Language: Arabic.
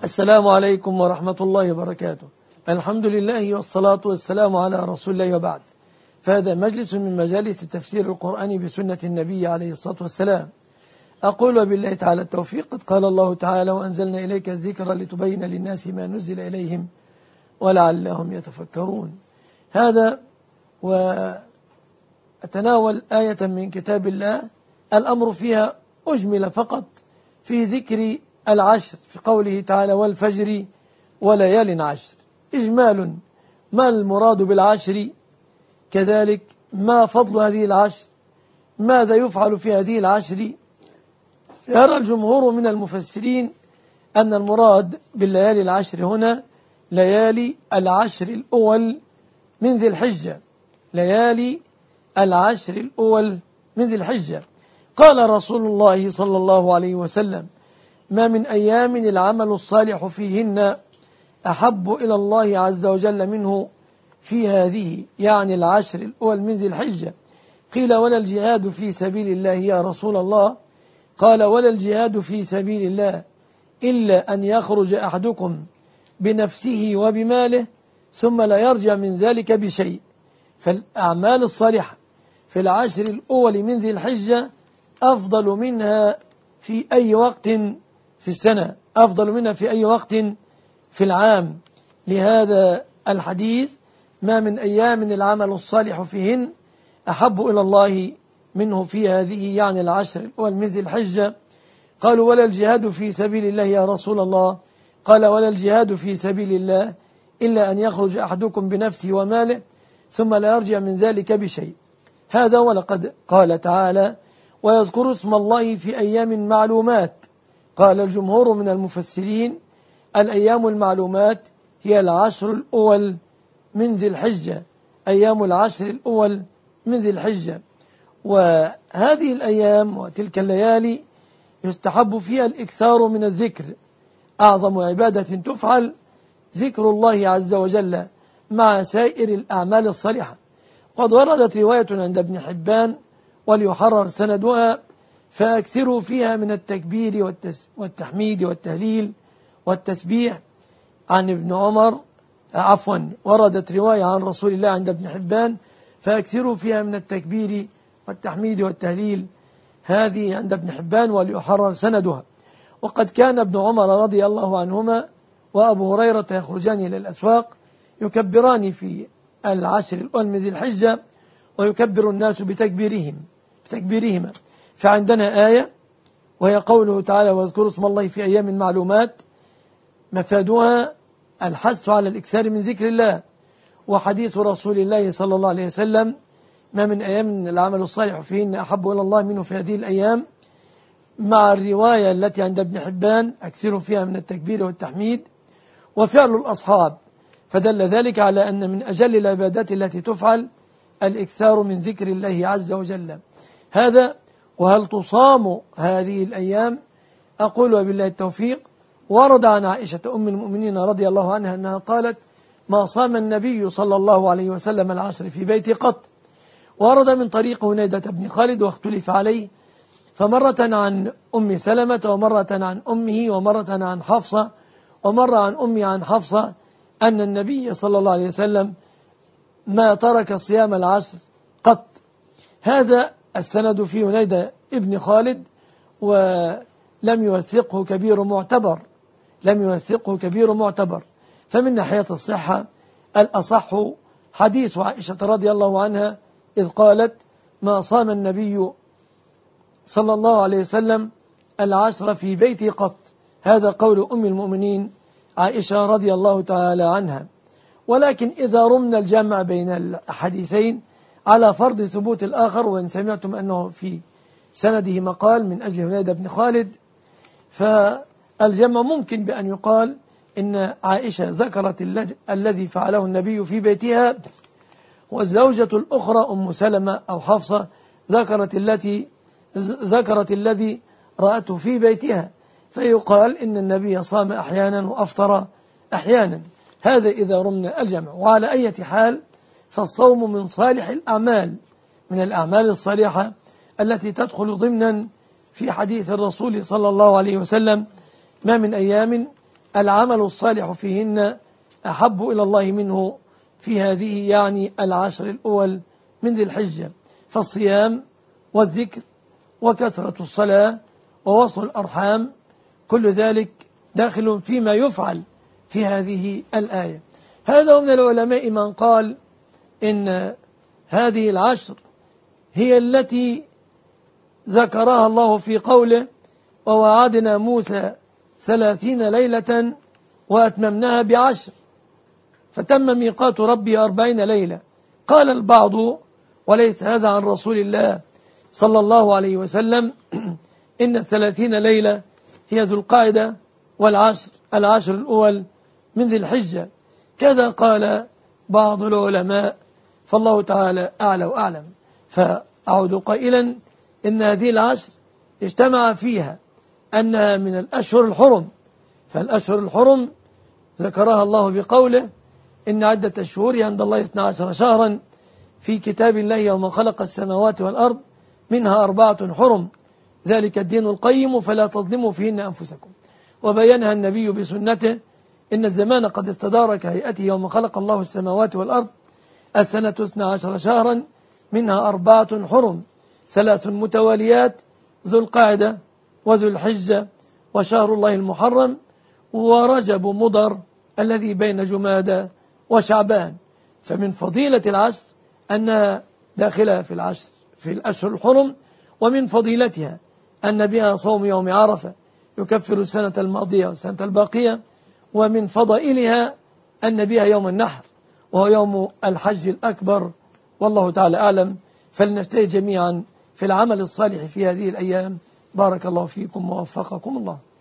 السلام عليكم ورحمة الله وبركاته. الحمد لله والصلاة والسلام على رسول الله وبعد. فهذا مجلس من مجالس تفسير القرآن بسنة النبي عليه الصلاة والسلام. أقول وبالله تعالى التوفيق. قد قال الله تعالى: وأنزلنا إليك الذكر لتبين للناس ما نزل إليهم ولعلهم يتفكرون. هذا وأتناول آية من كتاب الله الأمر فيها أجمل فقط في ذكر العشر، في قوله تعالى: والفجر وليال عشر. إجمال ما المراد بالعشر، كذلك ما فضل هذه العشر، ماذا يفعل في هذه العشر. يرى الجمهور من المفسرين أن المراد بالليالي العشر هنا ليالي العشر الأول من ذي الحجة، ليالي العشر الأول من ذي الحجة. قال رسول الله صلى الله عليه وسلم: ما من أيام العمل الصالح فيهن أحب إلى الله عز وجل منه في هذه، يعني العشر الأول من ذي الحجة. قيل: ولا الجهاد في سبيل الله يا رسول الله؟ قال: ولا الجهاد في سبيل الله إلا أن يخرج أحدكم بنفسه وبماله ثم لا يرجع من ذلك بشيء. فالأعمال الصالحة في العشر الأول من ذي الحجة أفضل منها في أي وقت في السنة، أفضل منها في أي وقت في العام. لهذا الحديث: ما من أيام العمل الصالح فيهن أحب إلى الله منه في هذه، يعني العشر الأول من ذي الحجة. قالوا: ولا الجهاد في سبيل الله يا رسول الله؟ قال: ولا الجهاد في سبيل الله إلا أن يخرج أحدكم بنفسه وماله ثم لا يرجع من ذلك بشيء. هذا ولقد قال تعالى: ويذكر اسم الله في أيام معلومات. قال الجمهور من المفسرين: الأيام المعلومات هي العشر الأول من ذي الحجة، أيام العشر الأول من ذي الحجة. وهذه الأيام وتلك الليالي يستحب فيها الإكثار من الذكر. أعظم عبادة تفعل ذكر الله عز وجل مع سائر الأعمال الصالحة. قد وردت رواية عند ابن حبان وليحرر سندها: فأكثروا فيها من التكبير والتحميد والتهليل والتسبيح. عن ابن عمر وردت رواية عن رسول الله عند ابن حبان: فأكثروا فيها من التكبير والتحميد والتهليل. هذه عند ابن حبان وليحرر سندها. وقد كان ابن عمر رضي الله عنهما وأبو هريرة يخرجان إلى الأسواق يكبران في العشر الأول من ذي الحجة، ويكبر الناس بتكبيرهما. فعندنا آية وهي قوله تعالى: واذكروا اسم الله في أيام معلومات، مفادها الحث على الإكثار من ذكر الله. وحديث رسول الله صلى الله عليه وسلم: ما من أيام العمل الصالح فيهن أحب إلى الله منه في هذه الأيام، مع الرواية التي عند ابن حبان: أكثروا فيها من التكبير والتحميد. وفعل الأصحاب، فدل ذلك على أن من أجل العبادات التي تفعل الإكثار من ذكر الله عز وجل. هذا. وهل تصام هذه الأيام؟ أقول وبالله التوفيق. ورد عن عائشة أم المؤمنين رضي الله عنها أنها قالت: ما صام النبي صلى الله عليه وسلم العشر في بيتي قط. ورد من طريق هنيدة بن خالد واختلف عليه، فمرة عن أم سلمة ومرة عن أمه ومرة عن حفصة ومرة عن أمي عن حفصة أن النبي صلى الله عليه وسلم ما ترك صيام العشر قط. هذا السند في هنيدة ابن خالد، ولم يوثقه كبير معتبر. فمن ناحية الصحة الأصح حديث عائشة رضي الله عنها إذ قالت: ما صام النبي صلى الله عليه وسلم العشر في بيتي قط. هذا قول أم المؤمنين عائشة رضي الله تعالى عنها. ولكن إذا رمنا الجمع بين الحديثين على فرض ثبوت الآخر، وإن سمعتم أنه في سنده مقال من أجل هنيدة بن خالد، فالجمع ممكن بأن يقال إن عائشة ذكرت الذي فعله النبي في بيتها، والزوجة الأخرى أم سلمة أو حفصة ذكرت الذي رأته في بيتها، فيقال إن النبي صام أحيانا وأفطر أحيانا. هذا إذا رمنا الجمع. وعلى أي حال فالصوم من صالح الأعمال، من الأعمال الصالحة التي تدخل ضمنا في حديث الرسول صلى الله عليه وسلم: ما من أيام العمل الصالح فيهن أحب إلى الله منه في هذه يعني العشر الأول من ذي الحجة، فالصيام والذكر وكثرة الصلاة ووصل الأرحام كل ذلك داخل فيما يفعل في هذه الآية. هذا من العلماء من قال إن هذه العشر هي التي ذكرها الله في قوله ووعدنا موسى 30 ليلة وأتممناها ب10 فتم ميقات ربي 40 ليلة. قال البعض وليس هذا عن رسول الله صلى الله عليه وسلم إن 30 ليلة هي ذو القاعدة العشر الأول من ذي الحجة، كذا قال بعض العلماء، فالله تعالى أعلى وأعلم. فأعود قائلا إن هذه العشر اجتمع فيها أنها من الأشهر الحرم، فالأشهر الحرم ذكرها الله بقوله إن عدة الشهور عند الله 12 شهرا في كتاب الله يوم خلق السماوات والأرض منها 4 حرم ذلك الدين القيم فلا تظلموا فيهن أنفسكم. وبينها النبي بسنته إن الزمان قد استدار كهيئته يوم خلق الله السماوات والأرض السنة 12 شهرا منها 4 حرم 3 متواليات ذو القاعدة وذو الحجة وشهر الله المحرم ورجب مضر الذي بين جمادى وشعبان. فمن فضيلة العشر أنها داخلة في الأشهر الحرم، ومن فضيلتها أن بها صوم يوم عرفة يكفر السنة الماضية والسنة الباقية، ومن فضائلها أن بها يوم النحر وهو يوم الحج الأكبر. والله تعالى أعلم، فلنجتهد جميعا في العمل الصالح في هذه الأيام. بارك الله فيكم ووفقكم الله.